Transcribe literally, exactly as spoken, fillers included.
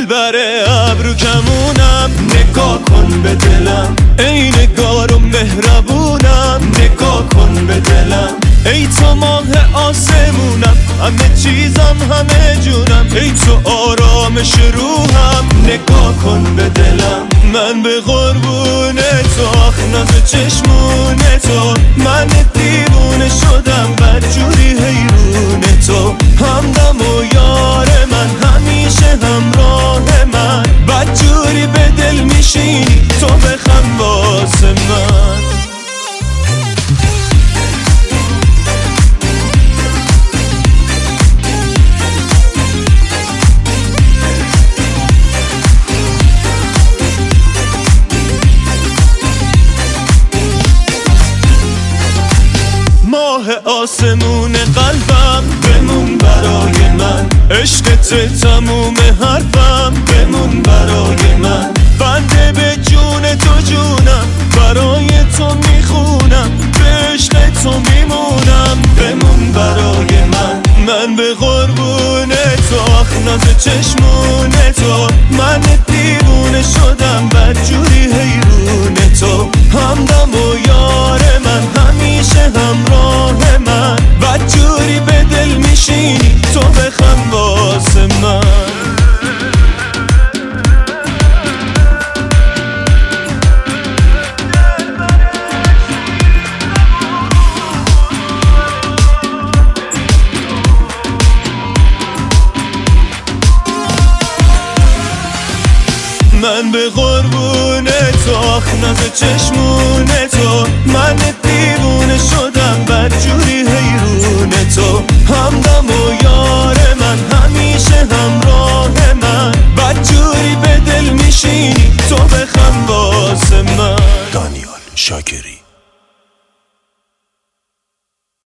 دلبر ابرو کمونم، نگاه کن به دلم ای نگار و مهربونم، نگاه کن به دلم ای تو ماه آسمونم، همه چیزم همه جونم، ای تو آرامش روحم، نگاه کن به دلم. من به قربون تو آخ ناز چشمون تو، من دیوونه شدم بدجوری حیرون تو، همدم و یار من همیشه همراه من، بدجوری به دل میشینی تو بخند واسه من. ماه آسمون قلبم بمون برای من، عشقت تموم حرفم بمون برای من، بنده به جون تو جونم، برای تو میخونم، به عشق تو میمونم، بمون برای من. من به قربون تو آخ ناز چشمون تو، من دیوونه شدم بدجوری حیرون تو، همدم و یار من همیشه همراه من، بدجوری به دل میشینی تو بخند واسه من. من به قربون تو آخ ناز چشمون تو، من دیوونه شدم بدجوری حیرون تو، همدم و یار